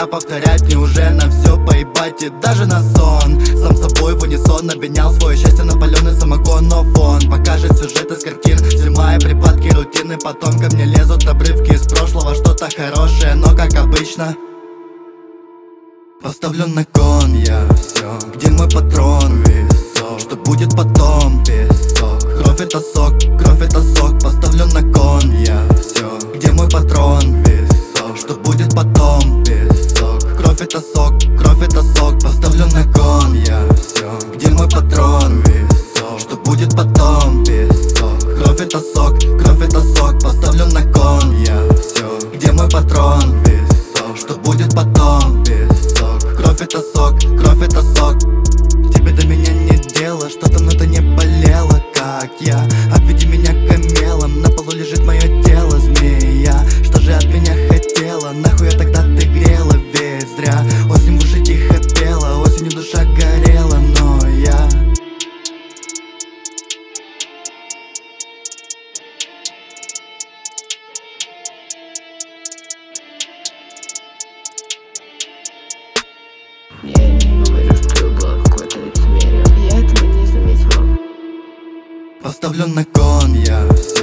себя повторять, мне уже на все поебать и даже на сон. Сам собой в унисон обменял свое счастье на паленый самогон. Но фон покажет сюжет из картин, зима и припадки рутины. Потом ко мне лезут обрывки из прошлого, что-то хорошее, но как обычно поставлю на кон я все. Где мой патрон? Висок. Что будет потом? Песок. Кровь это сок, кровь это сок. Поставлю на кон я все. Где мой патрон? Висок. Что будет потом? Песок. Кровь это сок, кровь это сок. Поставлю на кон я все. Где мой патрон? Висок. Что будет потом? Песок. Кровь это сок, кровь это сок. Поставлю на кон я все. Где мой патрон? Висок. Что будет потом? Песок. Кровь это сок, кровь это сок. Тебе до меня нет дела, что там, но ты не болела, как я. Отведи меня к камелам, на полу лежит мое тело, змея. Что же от меня хотела, нахуй я тогда ты грела весь зря. Осень в уши тихо пела, осенью душа горела, но я Я не говорю, что было какое-то лицемерие. Я этого не заметила. поставлю на кон я все.